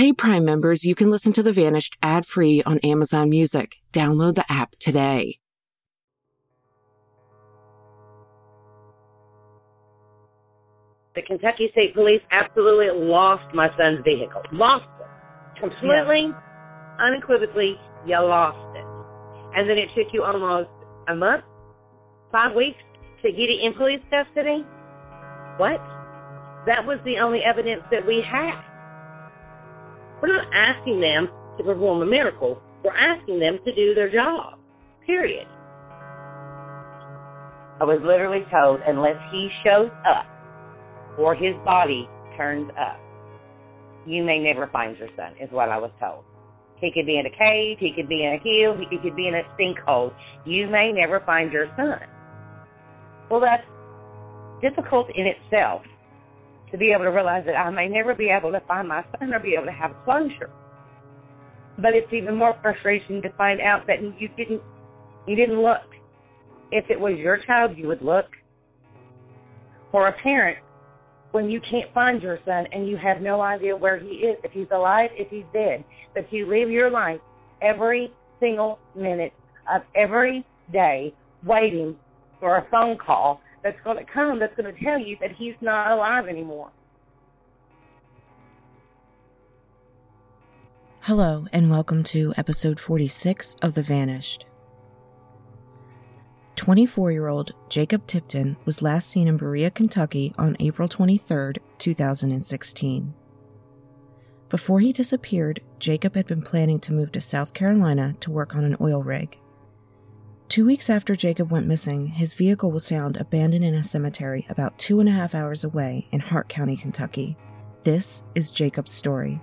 Hey, Prime members, you can listen to The Vanished ad-free on Amazon Music. Download the app today. The Kentucky State Police absolutely lost my son's vehicle. Lost it. Completely, unequivocally, you lost it. And then it took you almost a month, 5 weeks to get it in police custody? What? That was the only evidence that we had. We're not asking them to perform a miracle. We're asking them to do their job. Period. I was literally told, unless he shows up or his body turns up, you may never find your son, is what I was told. He could be in a cave, he could be in a hill, he could be in a sinkhole. You may never find your son. Well, that's difficult in itself, to be able to realize that I may never be able to find my son or be able to have closure. But it's even more frustrating to find out that you didn't look. If it was your child, you would look. Or a parent, when you can't find your son and you have no idea where he is, if he's alive, if he's dead, but you live your life every single minute of every day waiting for a phone call that's going to come, that's going to tell you that he's not alive anymore. Hello, and welcome to episode 46 of The Vanished. 24-year-old Jacob Tipton was last seen in Berea, Kentucky on April 23, 2016. Before he disappeared, Jacob had been planning to move to South Carolina to work on an oil rig. 2 weeks after Jacob went missing, his vehicle was found abandoned in a cemetery about 2.5 hours away in Hart County, Kentucky. This is Jacob's story.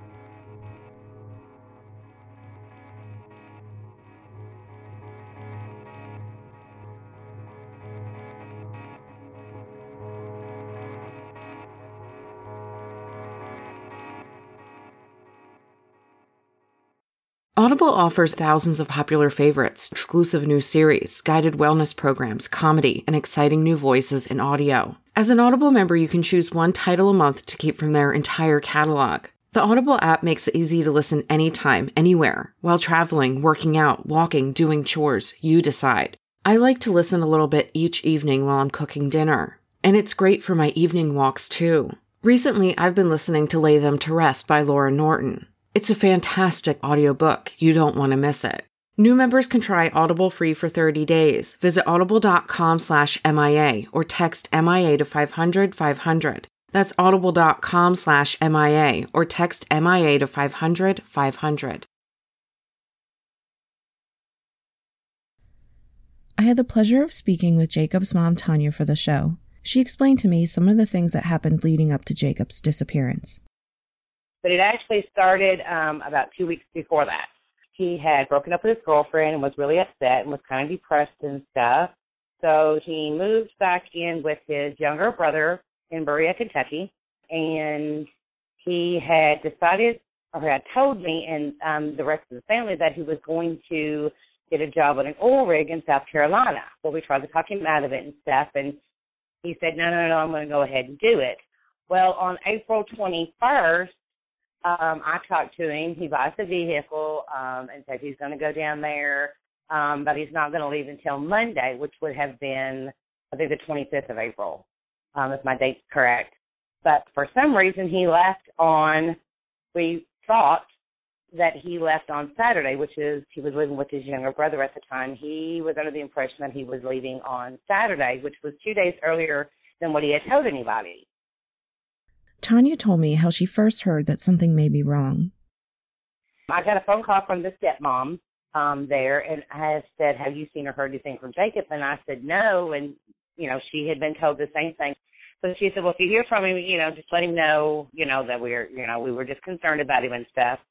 Audible offers thousands of popular favorites, exclusive new series, guided wellness programs, comedy, and exciting new voices in audio. As an Audible member, you can choose one title a month to keep from their entire catalog. The Audible app makes it easy to listen anytime, anywhere. While traveling, working out, walking, doing chores, you decide. I like to listen a little bit each evening while I'm cooking dinner. And it's great for my evening walks, too. Recently, I've been listening to Lay Them to Rest by Laura Norton. It's a fantastic audiobook. You don't want to miss it. New members can try Audible free for 30 days. Visit audible.com/MIA or text MIA to 500-500. That's audible.com/MIA or text MIA to 500-500. I had the pleasure of speaking with Jacob's mom, Tanya, for the show. She explained to me some of the things that happened leading up to Jacob's disappearance. But it actually started about 2 weeks before that. He had broken up with his girlfriend and was really upset and was kind of depressed and stuff. So he moved back in with his younger brother in Berea, Kentucky. And he had decided, or had told me and the rest of the family, that he was going to get a job on an oil rig in South Carolina. Well, we tried to talk him out of it and stuff. And he said, no, I'm going to go ahead and do it. Well, on April 21st, I talked to him. He buys the vehicle and said he's going to go down there, but he's not going to leave until Monday, which would have been, I think, the 25th of April, if my date's correct. But for some reason, he left we thought that he left on Saturday, which is, he was living with his younger brother at the time. He was under the impression that he was leaving on Saturday, which was 2 days earlier than what he had told anybody. Tanya told me how she first heard that something may be wrong. I got a phone call from the stepmom there, and I said, have you seen or heard anything from Jacob? And I said, no, and, she had been told the same thing. So she said, well, if you hear from him, just let him know, that we were just concerned about him and stuff.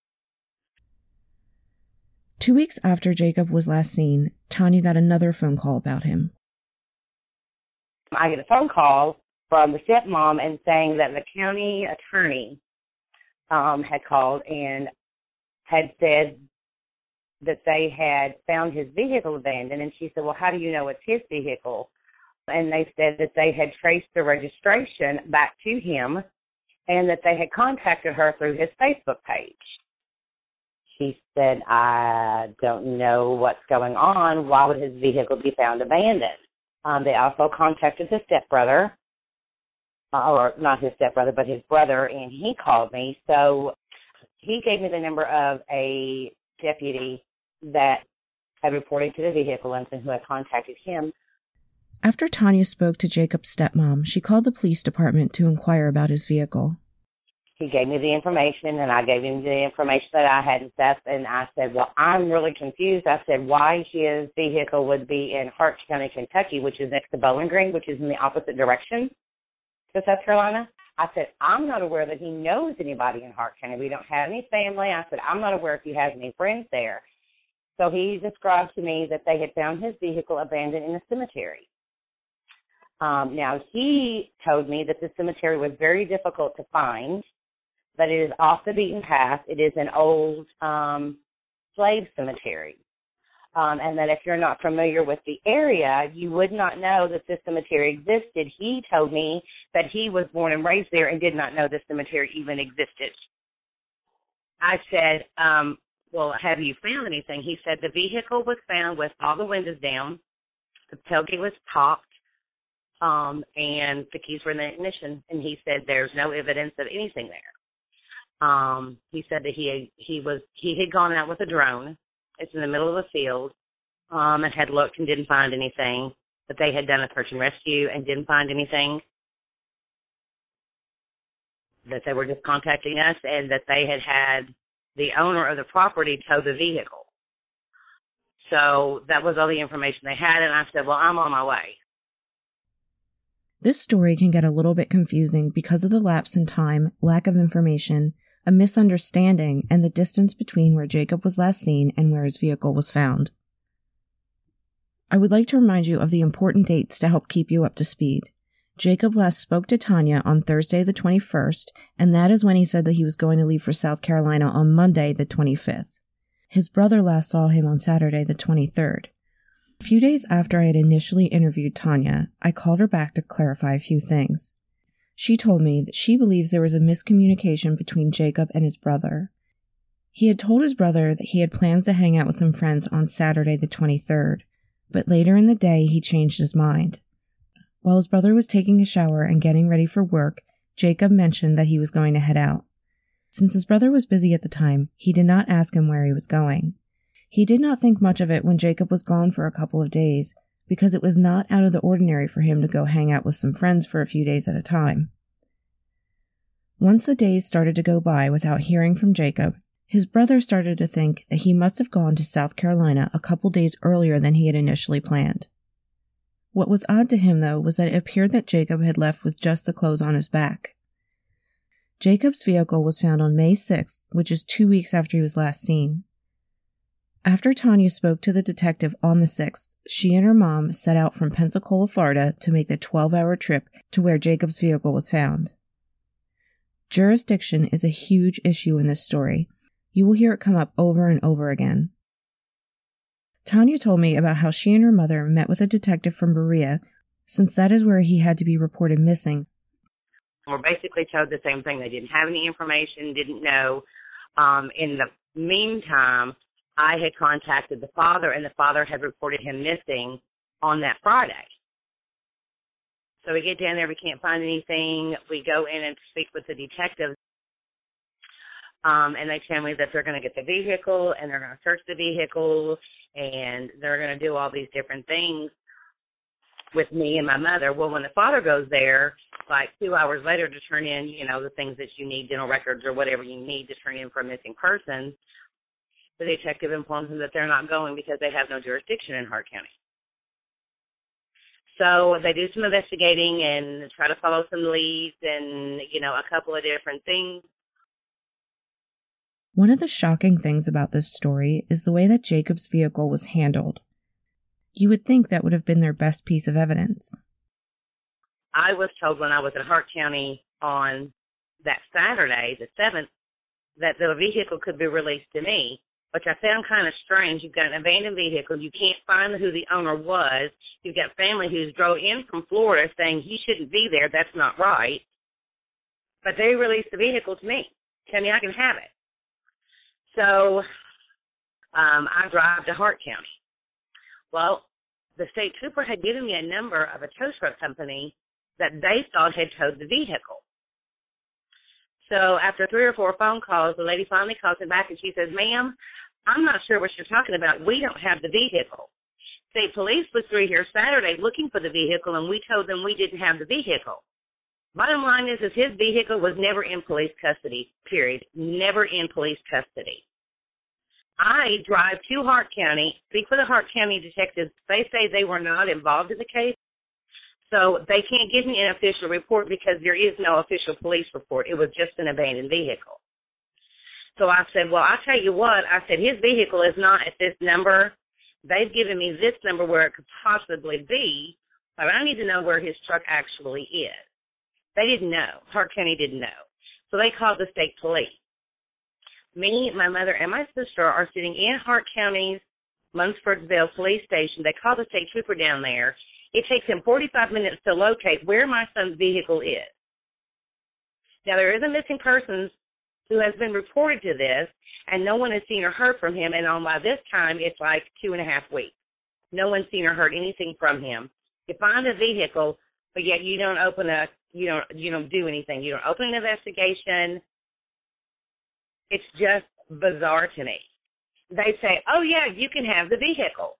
2 weeks after Jacob was last seen, Tanya got another phone call about him. I get a phone call from the stepmom and saying that the county attorney had called and had said that they had found his vehicle abandoned. And she said, well, how do you know it's his vehicle? And they said that they had traced the registration back to him and that they had contacted her through his Facebook page. She said, I don't know what's going on. Why would his vehicle be found abandoned? They also contacted his stepbrother, or not his stepbrother, but his brother, and he called me. So he gave me the number of a deputy that had reported to the vehicle and who had contacted him. After Tanya spoke to Jacob's stepmom, she called the police department to inquire about his vehicle. He gave me the information, and I gave him the information that I had and stuff, and I said, well, I'm really confused. I said, why his vehicle would be in Hart County, Kentucky, which is next to Bowling Green, which is in the opposite direction to South Carolina. I said, I'm not aware that he knows anybody in Hart County. We don't have any family. I said, I'm not aware if he has any friends there. So he described to me that they had found his vehicle abandoned in a cemetery. Now, he told me that the cemetery was very difficult to find, that it is off the beaten path. It is an old slave cemetery. And that if you're not familiar with the area, you would not know that this cemetery existed. He told me that he was born and raised there and did not know the cemetery even existed. I said, well, have you found anything? He said the vehicle was found with all the windows down, the tailgate was popped, and the keys were in the ignition. And he said there's no evidence of anything there. He said that he had gone out with a drone. It's in the middle of the field, and had looked and didn't find anything. That they had done a search and rescue and didn't find anything. That they were just contacting us, and that they had the owner of the property tow the vehicle. So that was all the information they had, and I said, well, I'm on my way. This story can get a little bit confusing because of the lapse in time, lack of information, a misunderstanding, and the distance between where Jacob was last seen and where his vehicle was found. I would like to remind you of the important dates to help keep you up to speed. Jacob last spoke to Tanya on Thursday the 21st, and that is when he said that he was going to leave for South Carolina on Monday the 25th. His brother last saw him on Saturday the 23rd. A few days after I had initially interviewed Tanya, I called her back to clarify a few things. She told me that she believes there was a miscommunication between Jacob and his brother. He had told his brother that he had plans to hang out with some friends on Saturday the 23rd, but later in the day he changed his mind. While his brother was taking a shower and getting ready for work, Jacob mentioned that he was going to head out. Since his brother was busy at the time, he did not ask him where he was going. He did not think much of it when Jacob was gone for a couple of days, because it was not out of the ordinary for him to go hang out with some friends for a few days at a time. Once the days started to go by without hearing from Jacob, his brother started to think that he must have gone to South Carolina a couple days earlier than he had initially planned. What was odd to him, though, was that it appeared that Jacob had left with just the clothes on his back. Jacob's vehicle was found on May 6th, which is 2 weeks after he was last seen. After Tanya spoke to the detective on the 6th, she and her mom set out from Pensacola, Florida, to make the 12-hour trip to where Jacob's vehicle was found. Jurisdiction is a huge issue in this story. You will hear it come up over and over again. Tanya told me about how she and her mother met with a detective from Berea, since that is where he had to be reported missing. We're basically told the same thing. They didn't have any information, didn't know. In the meantime, I had contacted the father, and the father had reported him missing on that Friday. So we get down there, we can't find anything. We go in and speak with the detectives, and they tell me that they're going to get the vehicle, and they're going to search the vehicle, and they're going to do all these different things with me and my mother. Well, when the father goes there, like 2 hours later to turn in, the things that you need, dental records or whatever you need to turn in for a missing person, the detective informs them that they're not going because they have no jurisdiction in Hart County. So they do some investigating and try to follow some leads and, a couple of different things. One of the shocking things about this story is the way that Jacob's vehicle was handled. You would think that would have been their best piece of evidence. I was told when I was in Hart County on that Saturday, the 7th, that the vehicle could be released to me, which I found kind of strange. You've got an abandoned vehicle. You can't find who the owner was. You've got family who's drove in from Florida saying he shouldn't be there. That's not right. But they released the vehicle to me. Tell me I can have it. So I drive to Hart County. Well, the state trooper had given me a number of a tow truck company that they thought had towed the vehicle. So after 3 or 4 phone calls, the lady finally calls me back and she says, "Ma'am, I'm not sure what you're talking about. We don't have the vehicle. State police was through here Saturday looking for the vehicle, and we told them we didn't have the vehicle." Bottom line is his vehicle was never in police custody, period. Never in police custody. I drive to Hart County, speak with the Hart County detectives. They say they were not involved in the case, so they can't give me an official report because there is no official police report. It was just an abandoned vehicle. So I said, well, I'll tell you what. I said, his vehicle is not at this number. They've given me this number where it could possibly be, but I need to know where his truck actually is. They didn't know. Hart County didn't know. So they called the state police. Me, my mother, and my sister are sitting in Hart County's Munfordville police station. They call the state trooper down there. It takes him 45 minutes to locate where my son's vehicle is. Now, there is a missing person who has been reported to this, and no one has seen or heard from him, and by this time, it's like 2.5 weeks. No one's seen or heard anything from him. You find a vehicle, but yet you don't do anything. You don't open an investigation. It's just bizarre to me. They say, oh, yeah, you can have the vehicle.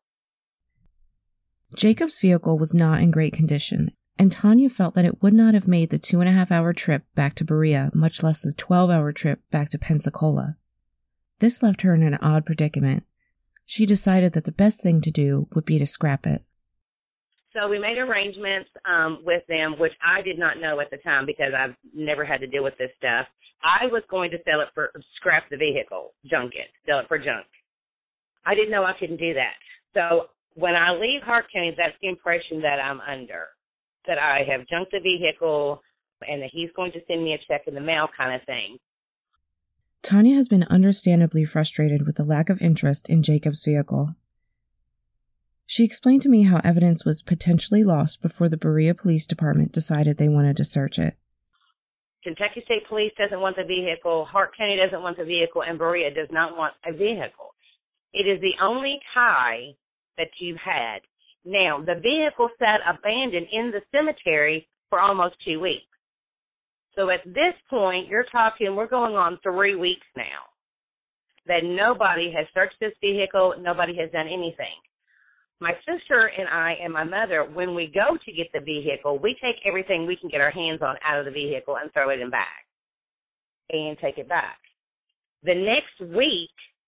Jacob's vehicle was not in great condition, and Tanya felt that it would not have made the 2.5-hour trip back to Berea, much less the 12-hour trip back to Pensacola. This left her in an odd predicament. She decided that the best thing to do would be to scrap it. So we made arrangements with them, which I did not know at the time because I've never had to deal with this stuff. I was going to scrap the vehicle, junk it, sell it for junk. I didn't know I couldn't do that. So when I leave Hart County, that's the impression that I'm under, that I have junked the vehicle and that he's going to send me a check in the mail kind of thing. Tanya has been understandably frustrated with the lack of interest in Jacob's vehicle. She explained to me how evidence was potentially lost before the Berea Police Department decided they wanted to search it. Kentucky State Police doesn't want the vehicle, Hart County doesn't want the vehicle, and Berea does not want a vehicle. It is the only tie that you've had. Now, the vehicle sat abandoned in the cemetery for almost 2 weeks. So at this point, we're going on 3 weeks now, that nobody has searched this vehicle, nobody has done anything. My sister and I and my mother, when we go to get the vehicle, we take everything we can get our hands on out of the vehicle and throw it in back and take it back. The next week,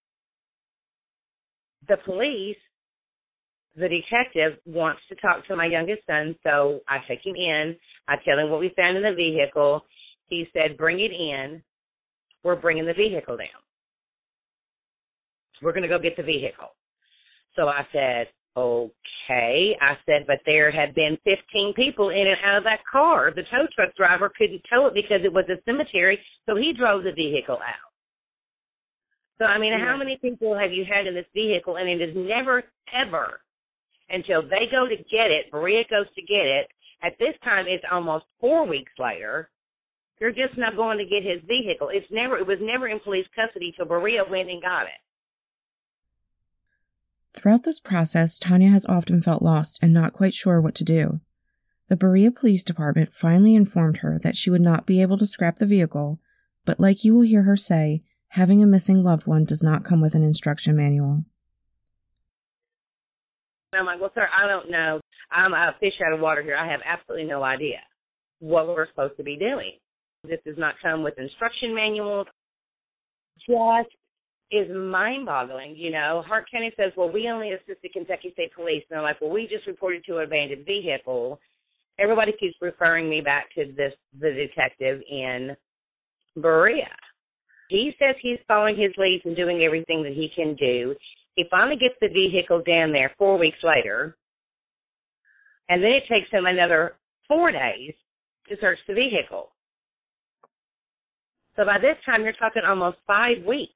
the police, the detective wants to talk to my youngest son, so I take him in. I tell him what we found in the vehicle. He said, bring it in. We're bringing the vehicle down. We're going to go get the vehicle. So I said, okay. I said, but there had been 15 people in and out of that car. The tow truck driver couldn't tow it because it was a cemetery, so he drove the vehicle out. So, I mean, how many people have you had in this vehicle? And it is never, ever, until they go to get it, Berea goes to get it. At this time, it's almost 4 weeks later. You're just not going to get his vehicle. It was never in police custody till Berea went and got it. Throughout this process, Tanya has often felt lost and not quite sure what to do. The Berea Police Department finally informed her that she would not be able to scrap the vehicle, but like you will hear her say, having a missing loved one does not come with an instruction manual. I'm like, well, sir, I don't know. I'm a fish out of water here. I have absolutely no idea what we're supposed to be doing. This does not come with instruction manuals. Just is mind-boggling, you know. Hart County says, well, we only assist the Kentucky State Police. And they're like, well, we just reported to an abandoned vehicle. Everybody keeps referring me back to the detective in Berea. He says he's following his leads and doing everything that he can do. He finally gets the vehicle down there 4 weeks later, and then it takes him another 4 days to search the vehicle. So by this time, you're talking almost 5 weeks.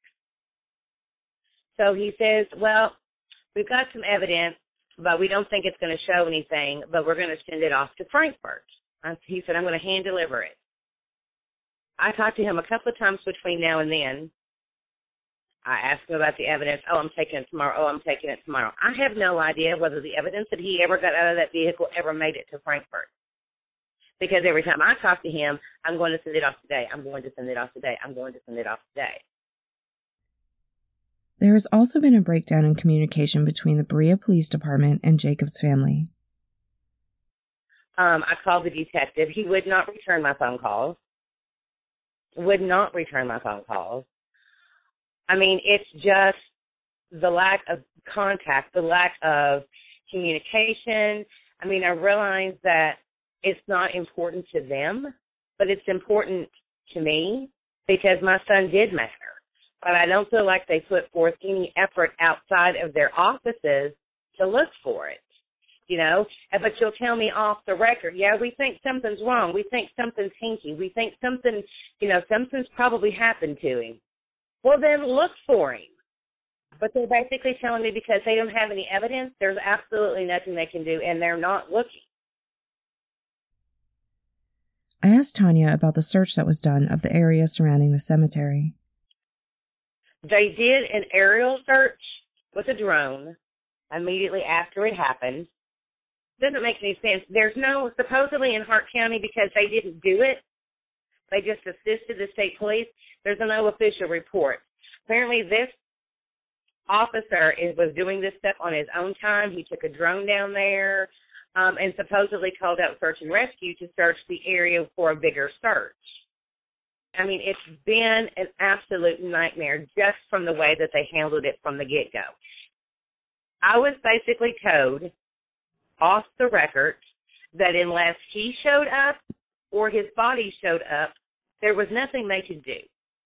So he says, well, we've got some evidence, but we don't think it's going to show anything, but we're going to send it off to Frankfort. He said, I'm going to hand deliver it. I talked to him a couple of times between now and then. I asked him about the evidence. Oh, I'm taking it tomorrow. Oh, I'm taking it tomorrow. I have no idea whether the evidence that he ever got out of that vehicle ever made it to Frankfort. Because every time I talk to him, I'm going to send it off today. I'm going to send it off today. I'm going to send it off today. There has also been a breakdown in communication between the Berea Police Department and Jacob's family. I called the detective. He would not return my phone calls. Would not return my phone calls. I mean, it's just the lack of contact, the lack of communication. I mean, I realize that it's not important to them, but it's important to me because my son did matter. But I don't feel like they put forth any effort outside of their offices to look for it, you know. But you'll tell me off the record, yeah, we think something's wrong. We think something's hinky. We think something, you know, something's probably happened to him. Well, then look for him. But they're basically telling me because they don't have any evidence, there's absolutely nothing they can do, and they're not looking. I asked Tanya about the search that was done of the area surrounding the cemetery. They did an aerial search with a drone immediately after it happened. Doesn't make any sense. There's no, supposedly in Hart County, because they didn't do it, they just assisted the state police, there's no official report. Apparently this officer was doing this stuff on his own time. He took a drone down there and supposedly called out search and rescue to search the area for a bigger search. I mean, it's been an absolute nightmare just from the way that they handled it from the get-go. I was basically told off the record that unless he showed up or his body showed up, there was nothing they could do.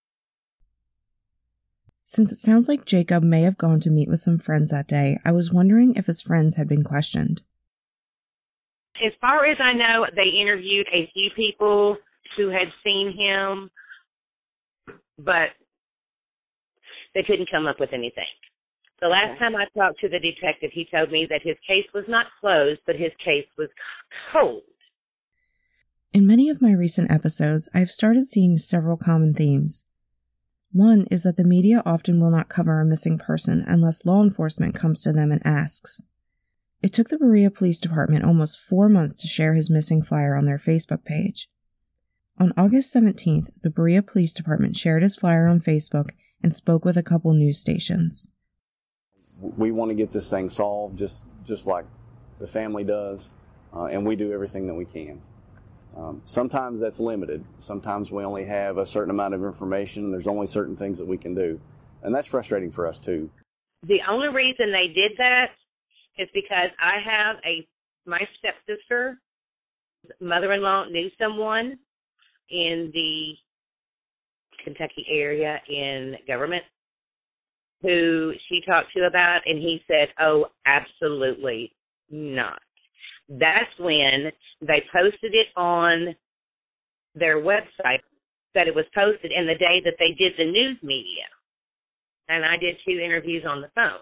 Since it sounds like Jacob may have gone to meet with some friends that day, I was wondering if his friends had been questioned. As far as I know, they interviewed a few people who had seen him, but they couldn't come up with anything. The last time I talked to the detective, he told me that his case was not closed, but his case was cold. In many of my recent episodes, I've started seeing several common themes. One is that the media often will not cover a missing person unless law enforcement comes to them and asks. It took the Berea Police Department almost 4 months to share his missing flyer on their Facebook page. On August 17th, the Berea Police Department shared his flyer on Facebook and spoke with a couple news stations. We want to get this thing solved just like the family does, and we do everything that we can. Sometimes that's limited. Sometimes we only have a certain amount of information. There's only certain things that we can do, and that's frustrating for us too. The only reason they did that is because I have my stepsister, mother-in-law knew someone in the Kentucky area in government who she talked to about, and he said, oh, absolutely not. That's when they posted it on their website, that it was posted in the day that they did the news media. And I did 2 interviews on the phone.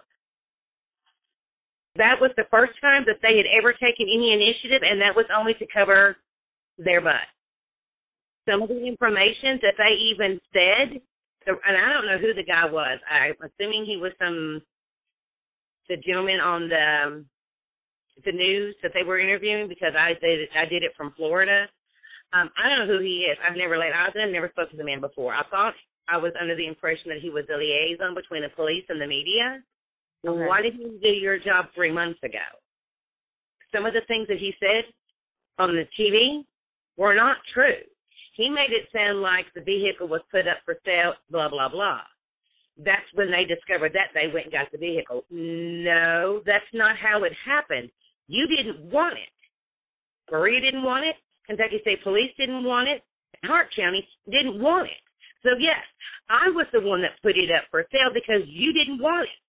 That was the first time that they had ever taken any initiative, and that was only to cover their butt. Some of the information that they even said, and I don't know who the guy was. I'm assuming he was the gentleman on the news that they were interviewing, because I did it from Florida. I don't know who he is. I've never spoke to the man before. I thought I was under the impression that he was the liaison between the police and the media. Okay. Why didn't you do your job 3 months ago? Some of the things that he said on the TV were not true. He made it sound like the vehicle was put up for sale, blah, blah, blah. That's when they discovered that they went and got the vehicle. No, that's not how it happened. You didn't want it. Berea didn't want it. Kentucky State Police didn't want it. Hart County didn't want it. So, yes, I was the one that put it up for sale because you didn't want it.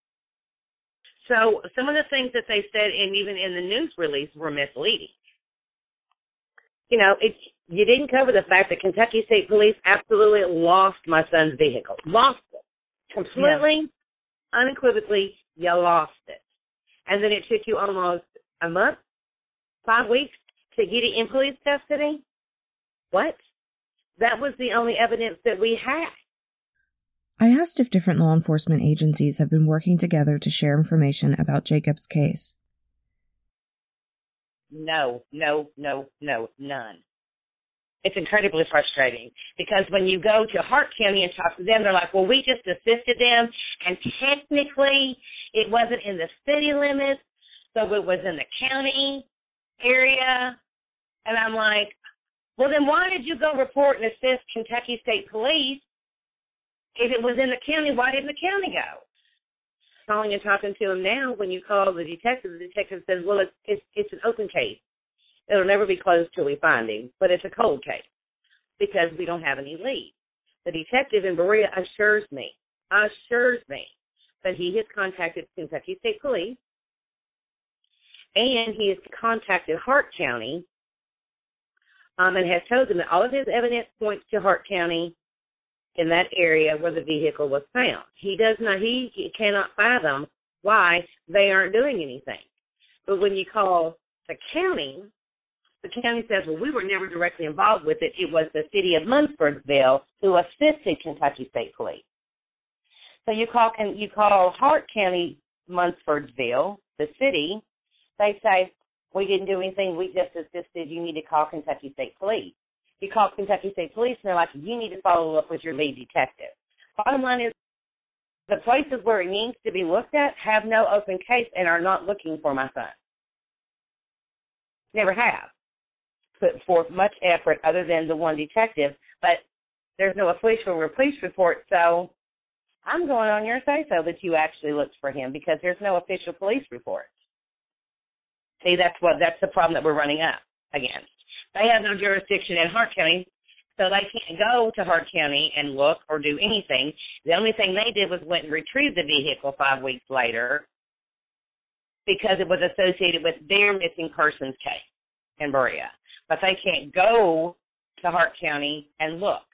So some of the things that they said, and even in the news release, were misleading. You know, you didn't cover the fact that Kentucky State Police absolutely lost my son's vehicle. Lost it. Completely, unequivocally, you lost it. And then it took you almost a month, 5 weeks, to get it in police custody? What? That was the only evidence that we had. I asked if different law enforcement agencies have been working together to share information about Jacob's case. No, none. It's incredibly frustrating because when you go to Hart County and talk to them, they're like, well, we just assisted them, and technically it wasn't in the city limits, so it was in the county area. And I'm like, well, then why did you go report and assist Kentucky State Police? If it was in the county, why didn't the county go? Calling and talking to him now, when you call the detective says, well, it's an open case. It'll never be closed till we find him, but it's a cold case because we don't have any leads. The detective in Berea assures me that he has contacted Kentucky State Police and he has contacted Hart County and has told them that all of his evidence points to Hart County in that area where the vehicle was found. He cannot fathom why they aren't doing anything. But when you call the county says, well, we were never directly involved with it. It was the city of Munfordville who assisted Kentucky State Police. So you call Hart County, Munfordville, the city. They say, we didn't do anything. We just assisted. You need to call Kentucky State Police. You call Kentucky State Police, and they're like, you need to follow up with your lead detective. Bottom line is, the places where it needs to be looked at have no open case and are not looking for my son. Never have put forth much effort other than the one detective, but there's no official police report, so I'm going on your say-so that you actually looked for him because there's no official police report. See, that's the problem that we're running up against. They have no jurisdiction in Hart County, so they can't go to Hart County and look or do anything. The only thing they did was went and retrieved the vehicle 5 weeks later because it was associated with their missing persons case in Berea. But they can't go to Hart County and look.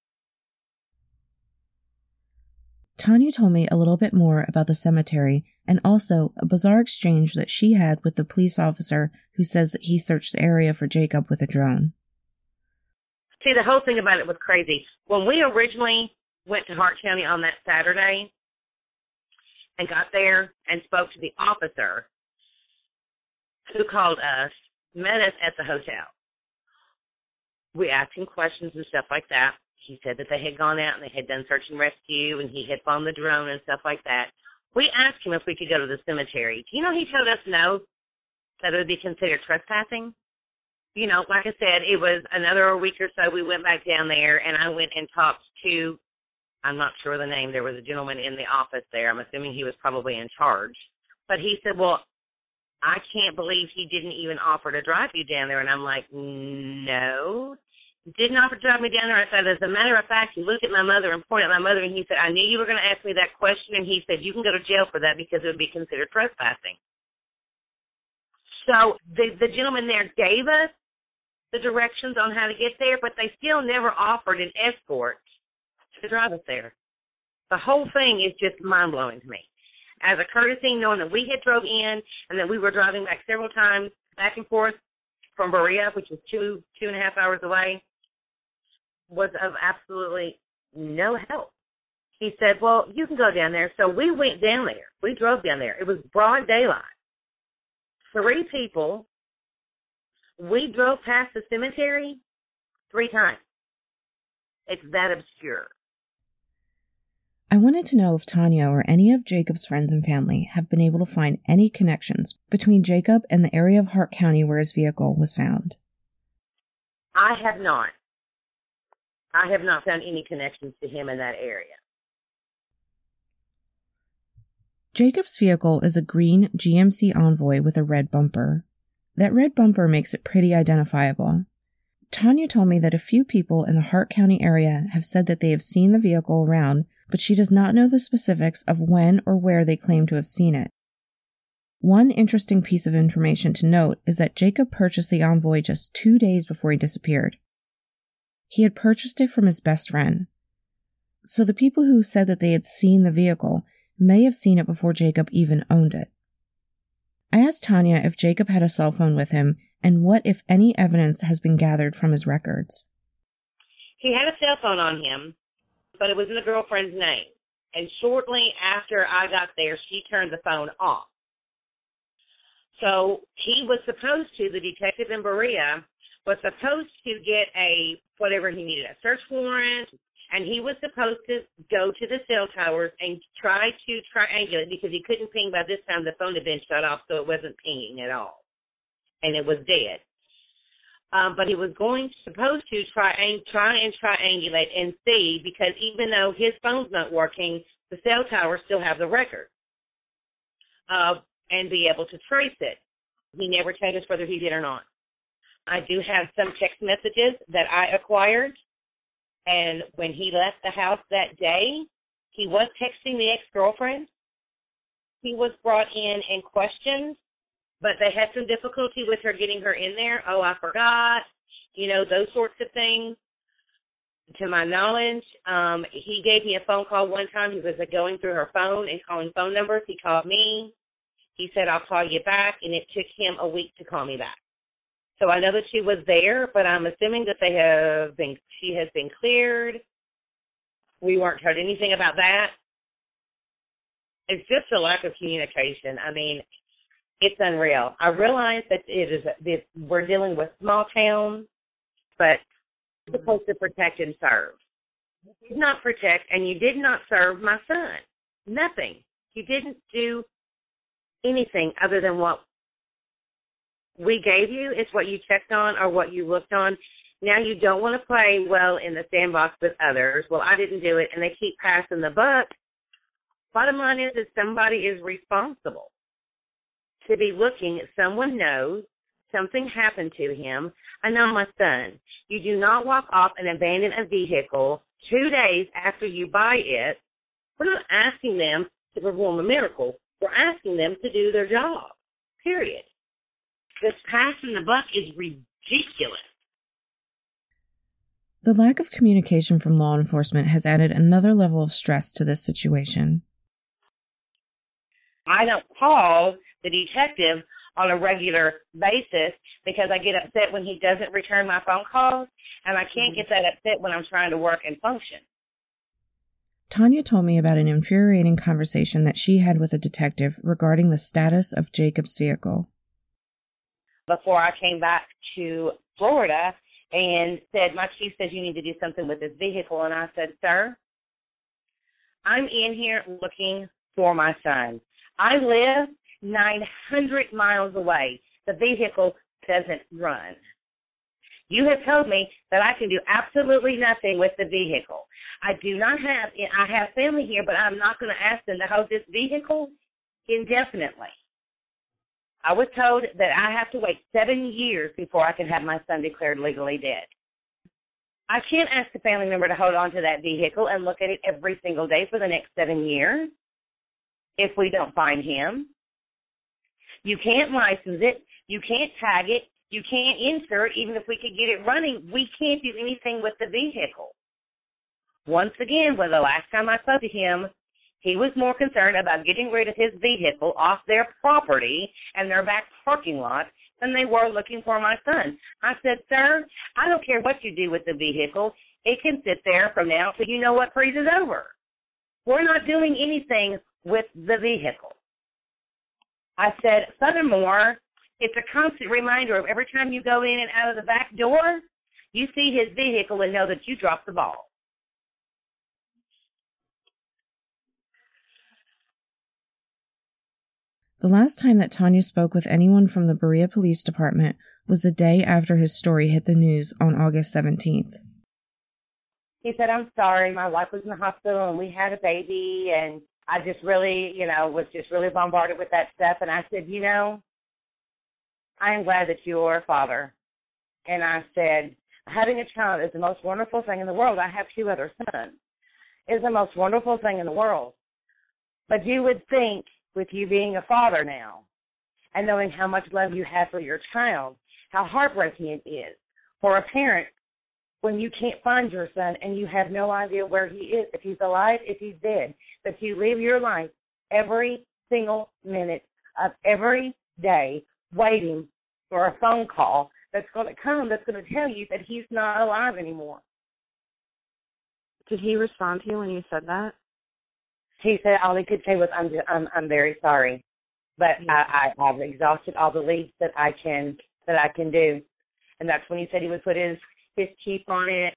Tanya told me a little bit more about the cemetery and also a bizarre exchange that she had with the police officer who says that he searched the area for Jacob with a drone. See, the whole thing about it was crazy. When we originally went to Hart County on that Saturday and got there and spoke to the officer who called us, met us at the hotel. We asked him questions and stuff like that. He said that they had gone out and they had done search and rescue and he had flown the drone and stuff like that. We asked him if we could go to the cemetery. Do you know he told us no, that it would be considered trespassing? You know, like I said, it was another week or so we went back down there and I went and talked to, I'm not sure the name, there was a gentleman in the office there. I'm assuming he was probably in charge. But he said, well, I can't believe he didn't even offer to drive you down there. And I'm like, no, didn't offer to drive me down there. I said, as a matter of fact, he looked at my mother and pointed at my mother, and he said, I knew you were going to ask me that question. And he said, you can go to jail for that because it would be considered trespassing. So the gentleman there gave us the directions on how to get there, but they still never offered an escort to drive us there. The whole thing is just mind-blowing to me. As a courtesy, knowing that we had drove in and that we were driving back several times back and forth from Berea, which was 2.5 hours away, was of absolutely no help. He said, well, you can go down there. So we went down there. We drove down there. It was broad daylight. 3 people. We drove past the cemetery 3 times. It's that obscure. I wanted to know if Tanya or any of Jacob's friends and family have been able to find any connections between Jacob and the area of Hart County where his vehicle was found. I have not. I have not found any connections to him in that area. Jacob's vehicle is a green GMC Envoy with a red bumper. That red bumper makes it pretty identifiable. Tanya told me that a few people in the Hart County area have said that they have seen the vehicle around, but she does not know the specifics of when or where they claim to have seen it. One interesting piece of information to note is that Jacob purchased the Envoy just 2 days before he disappeared. He had purchased it from his best friend. So the people who said that they had seen the vehicle may have seen it before Jacob even owned it. I asked Tanya if Jacob had a cell phone with him and what, if any, evidence has been gathered from his records. He had a cell phone on him, but it was in the girlfriend's name. And shortly after I got there, she turned the phone off. So he was supposed to, the detective in Berea, was supposed to get whatever he needed, a search warrant, and he was supposed to go to the cell towers and try to triangulate, because he couldn't ping. By this time, the phone had been shut off, so it wasn't pinging at all, and it was dead. But he was supposed to try and triangulate and see, because even though his phone's not working, the cell towers still have the record and be able to trace it. He never told us whether he did or not. I do have some text messages that I acquired, and when he left the house that day, he was texting the ex-girlfriend. He was brought in and questioned, but they had some difficulty with her getting her in there. Oh, I forgot, those sorts of things. To my knowledge, he gave me a phone call one time. He was going through her phone and calling phone numbers. He called me. He said, I'll call you back, and it took him a week to call me back. So I know that she was there, but I'm assuming that she has been cleared. We weren't told anything about that. It's just a lack of communication. I mean, it's unreal. I realize that we're dealing with small towns, but you're supposed to protect and serve. You did not protect, and you did not serve my son. Nothing. You didn't do anything other than what we gave you. It's what you checked on or what you looked on. Now you don't want to play well in the sandbox with others. Well, I didn't do it, and they keep passing the buck. Bottom line is that somebody is responsible to be looking. Someone knows something happened to him. I know my son. You do not walk off and abandon a vehicle 2 days after you buy it. We're not asking them to perform a miracle. We're asking them to do their job, period. This passing the buck is ridiculous. The lack of communication from law enforcement has added another level of stress to this situation. I don't call the detective on a regular basis because I get upset when he doesn't return my phone calls, and I can't get that upset when I'm trying to work and function. Tanya told me about an infuriating conversation that she had with a detective regarding the status of Jacob's vehicle. Before I came back to Florida and said, my chief says you need to do something with this vehicle. And I said, sir, I'm in here looking for my son. I live 900 miles away. The vehicle doesn't run. You have told me that I can do absolutely nothing with the vehicle. I have family here, but I'm not going to ask them to hold this vehicle indefinitely. I was told that I have to wait 7 years before I can have my son declared legally dead. I can't ask a family member to hold on to that vehicle and look at it every single day for the next 7 years if we don't find him. You can't license it. You can't tag it. You can't insert, even if we could get it running. We can't do anything with the vehicle. Once again, when the last time I spoke to him, he was more concerned about getting rid of his vehicle off their property and their back parking lot than they were looking for my son. I said, sir, I don't care what you do with the vehicle. It can sit there from now till you know what freezes over. We're not doing anything with the vehicle. I said, furthermore, it's a constant reminder of every time you go in and out of the back door, you see his vehicle and know that you dropped the ball. The last time that Tanya spoke with anyone from the Berea Police Department was the day after his story hit the news on August 17th. He said, I'm sorry, my wife was in the hospital and we had a baby, and I just really, was just really bombarded with that stuff. And I said, I am glad that you're a father. And I said, having a child is the most wonderful thing in the world. I have 2 other sons. It's the most wonderful thing in the world. But you would think, with you being a father now and knowing how much love you have for your child, how heartbreaking it is for a parent when you can't find your son and you have no idea where he is, if he's alive, if he's dead, that you live your life every single minute of every day waiting for a phone call that's going to come, that's going to tell you that he's not alive anymore. Did he respond to you when you said that? He said all he could say was, I'm very sorry, but I've exhausted all the leads that I can do. And that's when he said he would put his keep on it.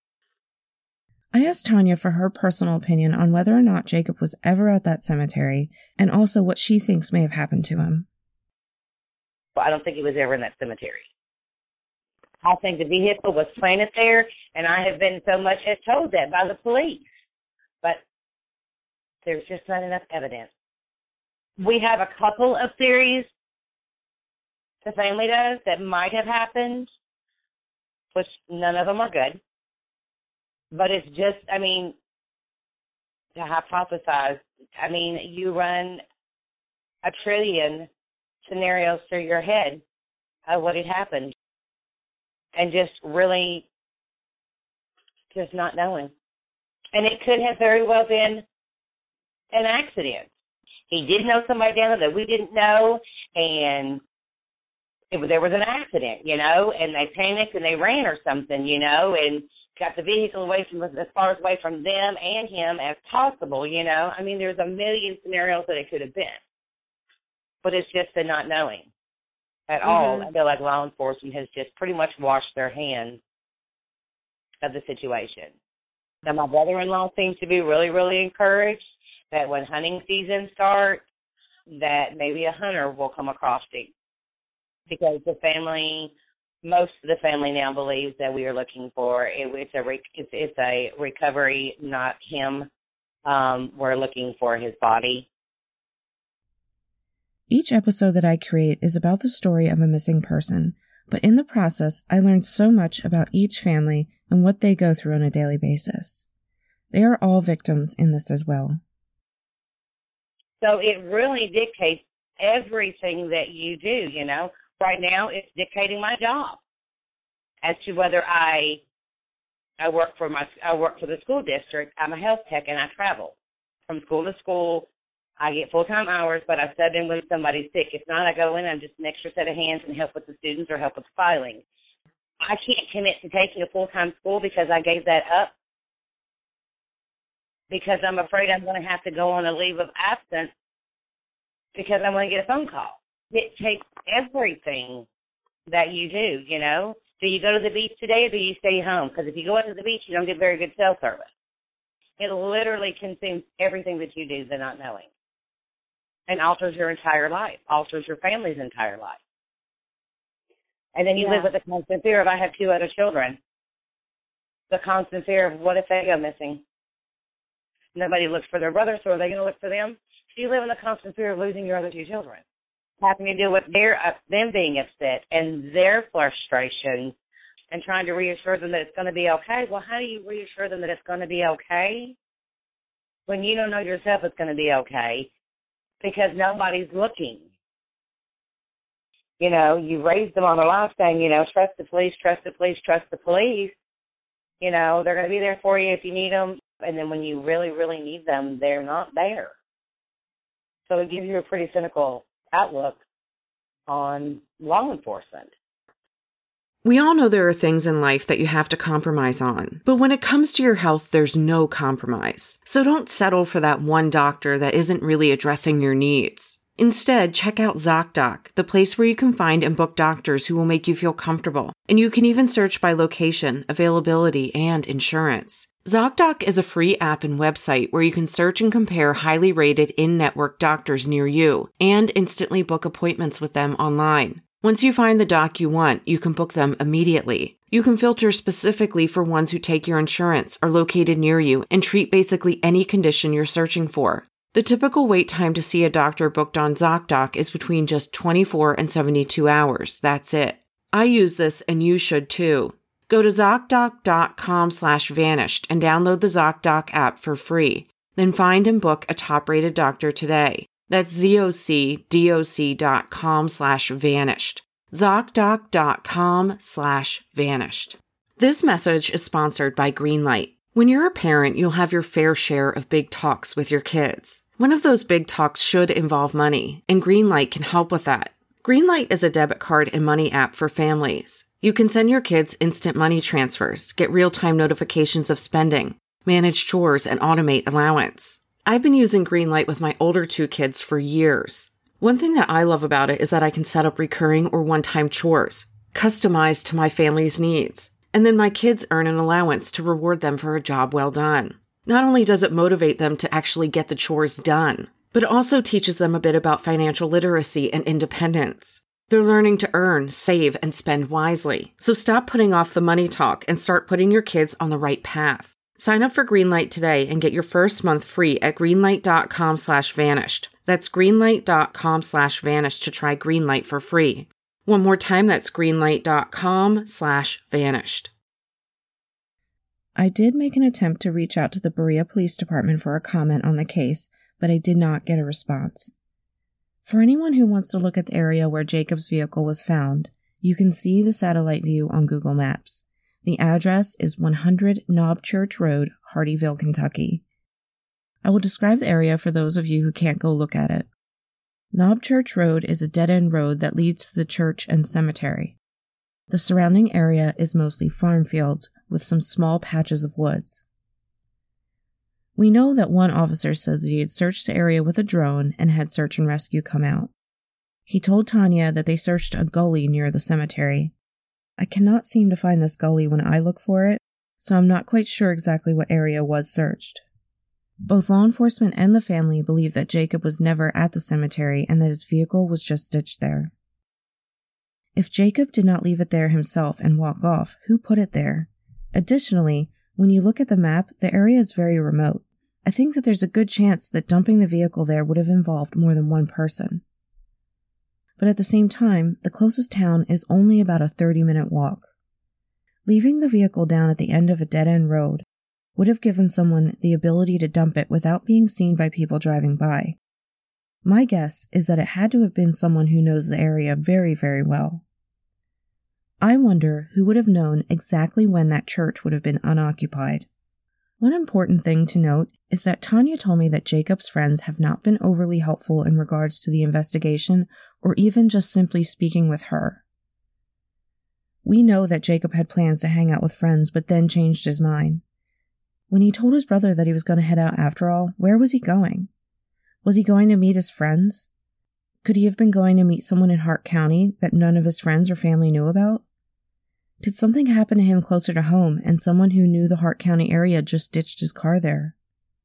I asked Tanya for her personal opinion on whether or not Jacob was ever at that cemetery, and also what she thinks may have happened to him. Well, I don't think he was ever in that cemetery. I think the vehicle was planted there, and I have been so much as told that by the police. But there's just not enough evidence. We have a couple of theories the family does that might have happened, which none of them are good. But it's just, to hypothesize, you run a trillion scenarios through your head of what had happened. And just really just not knowing. And it could have very well been an accident. He did know somebody down there that we didn't know, and there was an accident, and they panicked and they ran or something, and got the vehicle away from as far away from them and him as possible, there's a million scenarios that it could have been. But it's just the not knowing at all. I feel like law enforcement has just pretty much washed their hands of the situation. Now, my brother-in-law seems to be really, really encouraged that when hunting season starts, that maybe a hunter will come across him. Because most of the family now believes that we are looking for it's a recovery, not him. We're looking for his body. Each episode that I create is about the story of a missing person, but in the process, I learned so much about each family and what they go through on a daily basis. They are all victims in this as well. So it really dictates everything that you do, Right now, it's dictating my job as to whether I work for the school district. I'm a health tech, and I travel from school to school. I get full-time hours, but I sub in when somebody's sick. If not, I go in, I'm just an extra set of hands and help with the students or help with filing. I can't commit to taking a full-time school because I gave that up because I'm afraid I'm going to have to go on a leave of absence because I'm going to get a phone call. It takes everything that you do, Do you go to the beach today or do you stay home? Because if you go into the beach, you don't get very good cell service. It literally consumes everything that you do, the not knowing. And alters your entire life, alters your family's entire life. And then you live with the constant fear of, I have 2 other children. The constant fear of, what if they go missing? Nobody looks for their brother, so are they going to look for them? So you live in the constant fear of losing your other 2 children. Having to deal with them being upset and their frustrations and trying to reassure them that it's going to be okay. Well, how do you reassure them that it's going to be okay when you don't know yourself it's going to be okay because nobody's looking? You raise them on their life saying, trust the police, trust the police, trust the police. They're going to be there for you if you need them. And then when you really, really need them, they're not there. So it gives you a pretty cynical outlook on law enforcement. We all know there are things in life that you have to compromise on, but when it comes to your health, there's no compromise. So don't settle for that one doctor that isn't really addressing your needs. Instead, check out ZocDoc, the place where you can find and book doctors who will make you feel comfortable. And you can even search by location, availability, and insurance. ZocDoc is a free app and website where you can search and compare highly rated in-network doctors near you and instantly book appointments with them online. Once you find the doc you want, you can book them immediately. You can filter specifically for ones who take your insurance, are located near you, and treat basically any condition you're searching for. The typical wait time to see a doctor booked on ZocDoc is between just 24 and 72 hours. That's it. I use this and you should too. Go to ZocDoc.com/vanished and download the ZocDoc app for free. Then find and book a top-rated doctor today. That's ZocDoc.com/vanished. ZocDoc.com/vanished. This message is sponsored by Greenlight. When you're a parent, you'll have your fair share of big talks with your kids. One of those big talks should involve money, and Greenlight can help with that. Greenlight is a debit card and money app for families. You can send your kids instant money transfers, get real-time notifications of spending, manage chores, and automate allowance. I've been using Greenlight with my older 2 kids for years. One thing that I love about it is that I can set up recurring or one-time chores, customized to my family's needs. And then my kids earn an allowance to reward them for a job well done. Not only does it motivate them to actually get the chores done, but it also teaches them a bit about financial literacy and independence. They're learning to earn, save, and spend wisely. So stop putting off the money talk and start putting your kids on the right path. Sign up for Greenlight today and get your first month free at greenlight.com/vanished. That's greenlight.com/vanished to try Greenlight for free. One more time, that's greenlight.com/vanished. I did make an attempt to reach out to the Berea Police Department for a comment on the case, but I did not get a response. For anyone who wants to look at the area where Jacob's vehicle was found, you can see the satellite view on Google Maps. The address is 100 Knob Church Road, Hardyville, Kentucky. I will describe the area for those of you who can't go look at it. Knob Church Road is a dead-end road that leads to the church and cemetery. The surrounding area is mostly farm fields with some small patches of woods. We know that one officer says that he had searched the area with a drone and had search and rescue come out. He told Tanya that they searched a gully near the cemetery. I cannot seem to find this gully when I look for it, so I'm not quite sure exactly what area was searched. Both law enforcement and the family believe that Jacob was never at the cemetery and that his vehicle was just ditched there. If Jacob did not leave it there himself and walk off, who put it there? Additionally, when you look at the map, the area is very remote. I think that there's a good chance that dumping the vehicle there would have involved more than one person. But at the same time, the closest town is only about a 30-minute walk. Leaving the vehicle down at the end of a dead-end road would have given someone the ability to dump it without being seen by people driving by. My guess is that it had to have been someone who knows the area very, very well. I wonder who would have known exactly when that church would have been unoccupied. One important thing to note is that Tanya told me that Jacob's friends have not been overly helpful in regards to the investigation or even just simply speaking with her. We know that Jacob had plans to hang out with friends but then changed his mind. When he told his brother that he was going to head out after all, where was he going? Was he going to meet his friends? Could he have been going to meet someone in Hart County that none of his friends or family knew about? Did something happen to him closer to home and someone who knew the Hart County area just ditched his car there?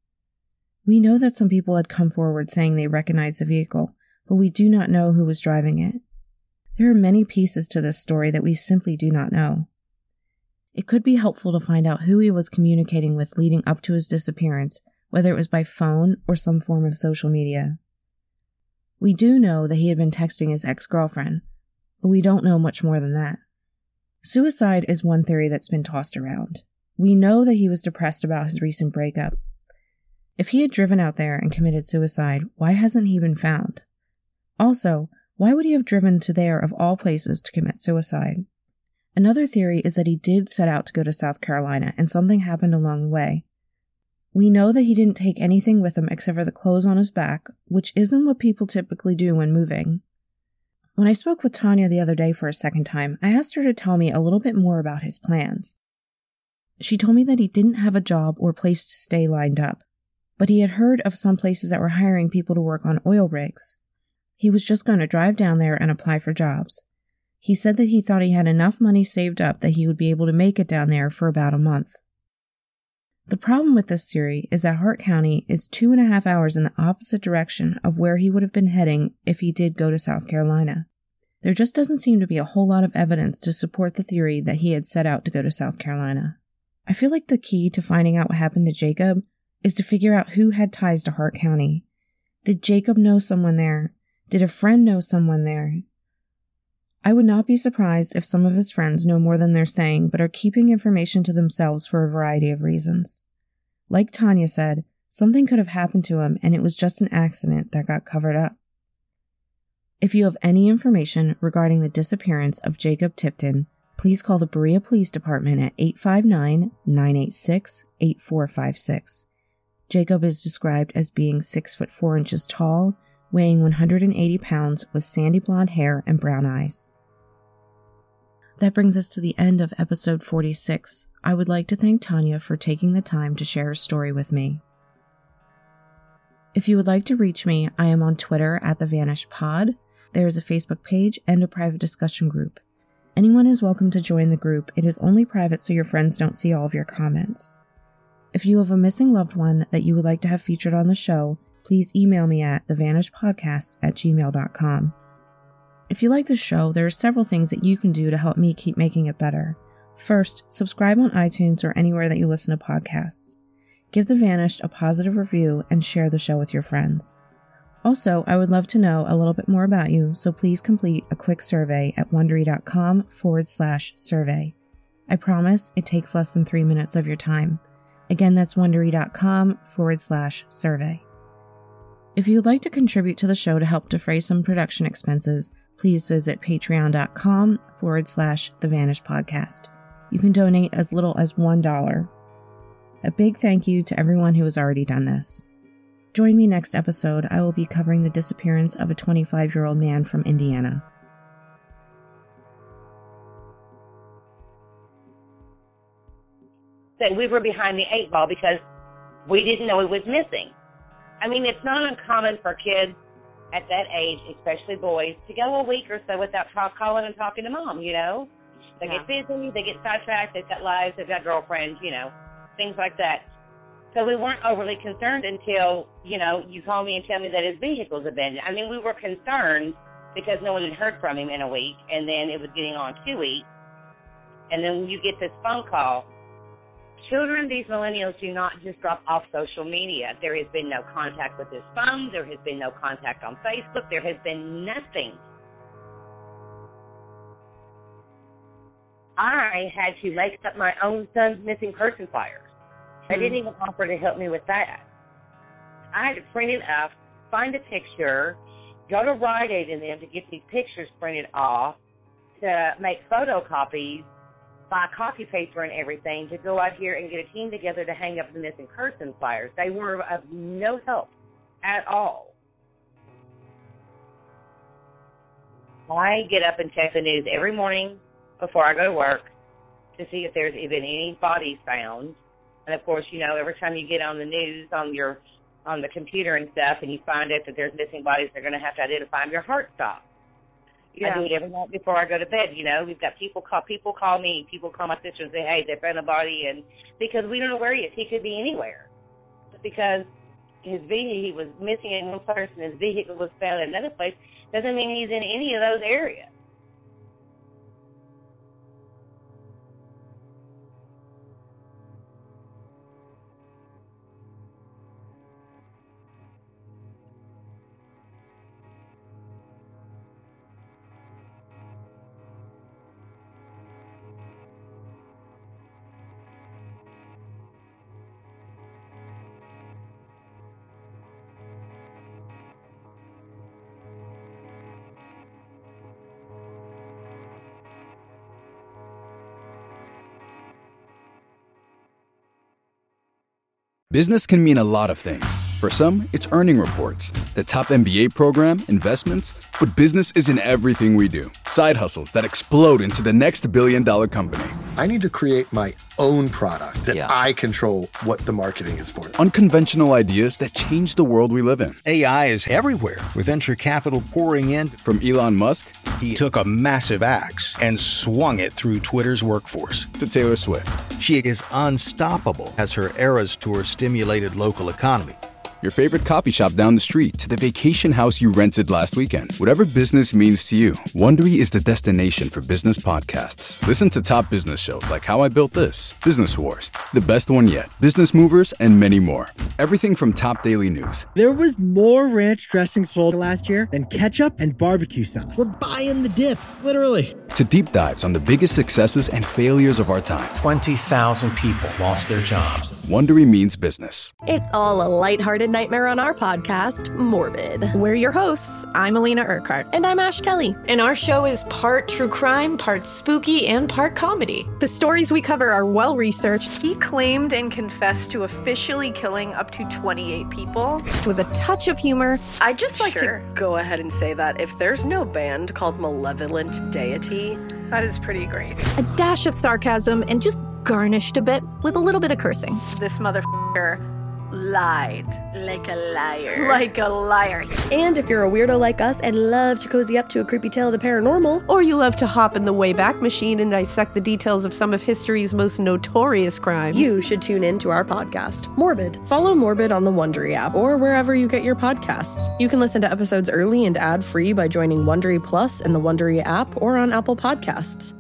We know that some people had come forward saying they recognized the vehicle, but we do not know who was driving it. There are many pieces to this story that we simply do not know. It could be helpful to find out who he was communicating with leading up to his disappearance, whether it was by phone or some form of social media. We do know that he had been texting his ex-girlfriend, but we don't know much more than that. Suicide is one theory that's been tossed around. We know that he was depressed about his recent breakup. If he had driven out there and committed suicide, why hasn't he been found? Also, why would he have driven to there of all places to commit suicide? Another theory is that he did set out to go to South Carolina and something happened along the way. We know that he didn't take anything with him except for the clothes on his back, which isn't what people typically do when moving. When I spoke with Tanya the other day for a second time, I asked her to tell me a little bit more about his plans. She told me that he didn't have a job or place to stay lined up, but he had heard of some places that were hiring people to work on oil rigs. He was just going to drive down there and apply for jobs. He said that he thought he had enough money saved up that he would be able to make it down there for about a month. The problem with this theory is that Hart County is 2.5 hours in the opposite direction of where he would have been heading if he did go to South Carolina. There just doesn't seem to be a whole lot of evidence to support the theory that he had set out to go to South Carolina. I feel like the key to finding out what happened to Jacob is to figure out who had ties to Hart County. Did Jacob know someone there? Did a friend know someone there? I would not be surprised if some of his friends know more than they're saying, but are keeping information to themselves for a variety of reasons. Like Tanya said, something could have happened to him and it was just an accident that got covered up. If you have any information regarding the disappearance of Jacob Tipton, please call the Berea Police Department at 859-986-8456. Jacob is described as being 6'4" tall, weighing 180 pounds with sandy blonde hair and brown eyes. That brings us to the end of episode 46. I would like to thank Tanya for taking the time to share her story with me. If you would like to reach me, I am on Twitter at @TheVanishedPod. There is a Facebook page and a private discussion group. Anyone is welcome to join the group. It is only private so your friends don't see all of your comments. If you have a missing loved one that you would like to have featured on the show, please email me at thevanishedpodcast@gmail.com. If you like the show, there are several things that you can do to help me keep making it better. First, subscribe on iTunes or anywhere that you listen to podcasts. Give The Vanished a positive review and share the show with your friends. Also, I would love to know a little bit more about you, so please complete a quick survey at Wondery.com/survey. I promise it takes less than 3 minutes of your time. Again, that's Wondery.com/survey. If you would like to contribute to the show to help defray some production expenses, please visit patreon.com/thevanishedpodcast. You can donate as little as $1. A big thank you to everyone who has already done this. Join me next episode. I will be covering the disappearance of a 25-year-old man from Indiana. That we were behind the 8 ball because we didn't know he was missing. I mean, it's not uncommon for kids at that age, especially boys, to go a week or so without calling and talking to mom, you know? They get busy, they get sidetracked, they've got lives, they've got girlfriends, you know, things like that. So we weren't overly concerned until, you know, you call me and tell me that his vehicle's abandoned. I mean, we were concerned because no one had heard from him in a week, and then it was getting on 2 weeks, and then you get this phone call. Children, these millennials, do not just drop off social media. There has been no contact with his phone. There has been no contact on Facebook. There has been nothing. I had to make up my own son's missing person flyers. They didn't even offer to help me with that. I had to print it up, find a picture, go to Rite Aid and them to get these pictures printed off, to make photocopies, buy copy paper and everything, to go out here and get a team together to hang up the missing person flyers. They were of no help at all. I get up and check the news every morning before I go to work to see if there's been any bodies found. And, of course, you know, every time you get on the news on the computer and stuff and you find out that there's missing bodies, they're going to have to identify them. Your heart stops. Yeah. I do it every night before I go to bed, you know. We've got people call me, people call my sister and say, hey, they found a body, and because we don't know where he is. He could be anywhere. But because he was missing in one place and his vehicle was found in another place, doesn't mean he's in any of those areas. Business can mean a lot of things. For some, it's earning reports, the top MBA program, investments, but business is in everything we do. Side hustles that explode into the next billion-dollar company. I need to create my own product that I control what the marketing is for. Unconventional ideas that change the world we live in. AI is everywhere, with venture capital pouring in. From Elon Musk, he took a massive axe and swung it through Twitter's workforce. To Taylor Swift. She is unstoppable as her Eras Tour stimulated local economy. Your favorite coffee shop down the street to the vacation house you rented last weekend. Whatever business means to you, Wondery is the destination for business podcasts. Listen to top business shows like How I Built This, Business Wars, The Best One Yet, Business Movers, and many more. Everything from top daily news. There was more ranch dressing sold last year than ketchup and barbecue sauce. We're buying the dip, literally. To deep dives on the biggest successes and failures of our time. 20,000 people lost their jobs. Wondery means business. It's all a lighthearted nightmare on our podcast, Morbid. We're your hosts. I'm Alina Urquhart. And I'm Ash Kelly. And our show is part true crime, part spooky, and part comedy. The stories we cover are well-researched. He claimed and confessed to officially killing up to 28 people with a touch of humor. I'd just like to go ahead and say that if there's no band called Malevolent Deity, that is pretty great. A dash of sarcasm and just garnished a bit with a little bit of cursing. This motherfucker lied. Like a liar. Like a liar. And if you're a weirdo like us and love to cozy up to a creepy tale of the paranormal, or you love to hop in the Wayback Machine and dissect the details of some of history's most notorious crimes, you should tune in to our podcast, Morbid. Follow Morbid on the Wondery app or wherever you get your podcasts. You can listen to episodes early and ad-free by joining Wondery Plus in the Wondery app or on Apple Podcasts.